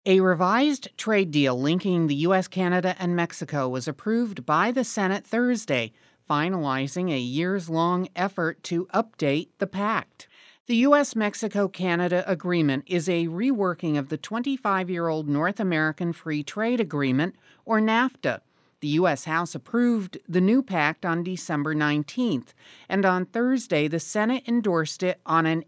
A revised trade deal linking the U.S., Canada, and Mexico was approved by the Senate Thursday, finalizing a years-long effort to update the pact. The U.S., Mexico-Canada Agreement is a reworking of the 25-year-old North American Free Trade Agreement, or NAFTA. The U.S. House approved the new pact on December 19th, and on Thursday the Senate endorsed it on an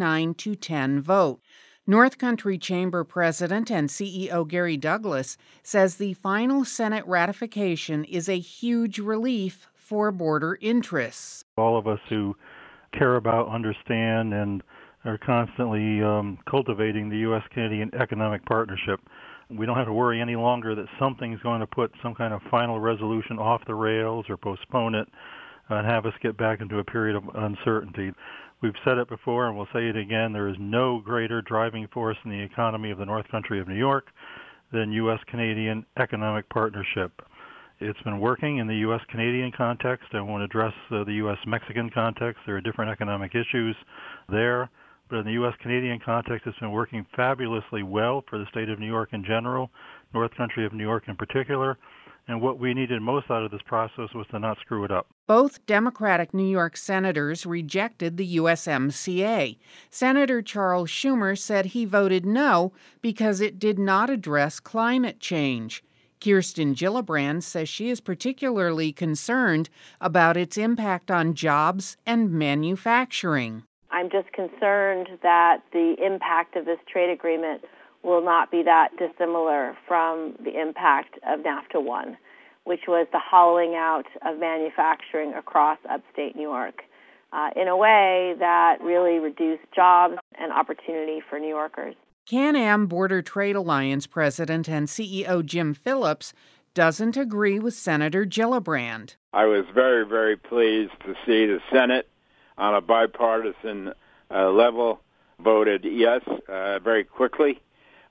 89-10 vote. North Country Chamber President and CEO Gary Douglas says the final Senate ratification is a huge relief for border interests. All of us who care about, understand, and are constantly cultivating the U.S.-Canadian economic partnership, we don't have to worry any longer that something's going to put some kind of final resolution off the rails or postpone it and have us get back into a period of uncertainty. We've said it before and we'll say it again, there is no greater driving force in the economy of the North Country of New York than U.S.-Canadian economic partnership. It's been working in the U.S.-Canadian context. I won't address the U.S.-Mexican context. There are different economic issues there. But in the U.S.-Canadian context, it's been working fabulously well for the state of New York in general, North Country of New York in particular. And what we needed most out of this process was to not screw it up. Both Democratic New York senators rejected the USMCA. Senator Charles Schumer said he voted no because it did not address climate change. Kirsten Gillibrand says she is particularly concerned about its impact on jobs and manufacturing. I'm just concerned that the impact of this trade agreement will not be that dissimilar from the impact of NAFTA 1, which was the hollowing out of manufacturing across upstate New York in a way that really reduced jobs and opportunity for New Yorkers. Can-Am Border Trade Alliance President and CEO Jim Phillips doesn't agree with Senator Gillibrand. I was very, very pleased to see the Senate on a bipartisan level voted yes very quickly.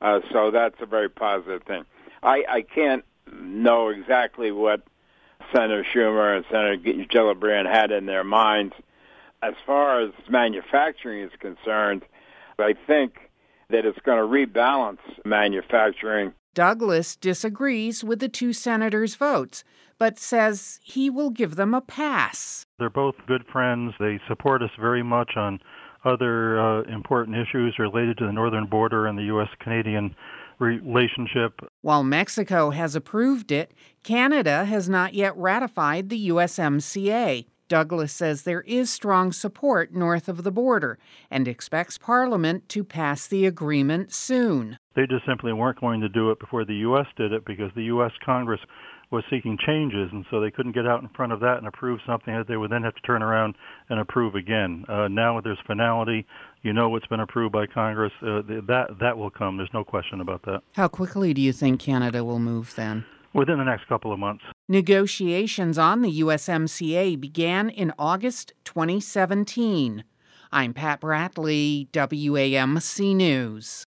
So that's a very positive thing. I can't know exactly what Senator Schumer and Senator Gillibrand had in their minds. As far as manufacturing is concerned, I think that it's going to rebalance manufacturing. Douglas disagrees with the two senators' votes, but says he will give them a pass. They're both good friends. They support us very much on other important issues related to the northern border and the U.S.-Canadian relationship. While Mexico has approved it, Canada has not yet ratified the USMCA. Douglas says there is strong support north of the border and expects Parliament to pass the agreement soon. They just simply weren't going to do it before the U.S. did it because the U.S. Congress was seeking changes, and so they couldn't get out in front of that and approve something that they would then have to turn around and approve again. Now there's finality. You know what's been approved by Congress. That will come. There's no question about that. How quickly do you think Canada will move then? Within the next couple of months. Negotiations on the USMCA began in August 2017. I'm Pat Bradley, WAMC News.